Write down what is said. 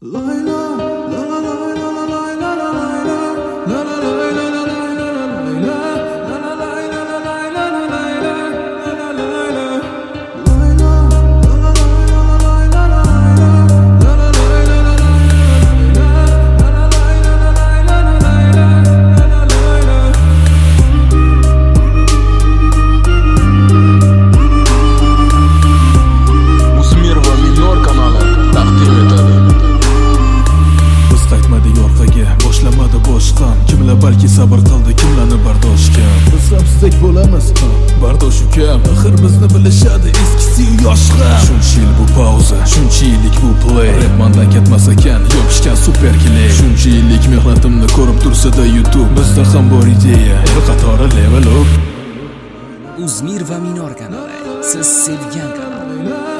Balki sabr qildi, kimlarni bardoshga biz hamsizlik bo'lamiz, bardosh ukam. Axir bizni bilishadi eskisi yoshqa. Shuncha yil bu pauza, shuncha yillik bu play, rapmandan ketmas ekan yopishgan super kley. Shuncha yillik mehnatimni ko'rib tursa-da YouTube, bizda ham bor ideya, el qatori level up. Uzmir va Minor kanali, siz sevgan kanal.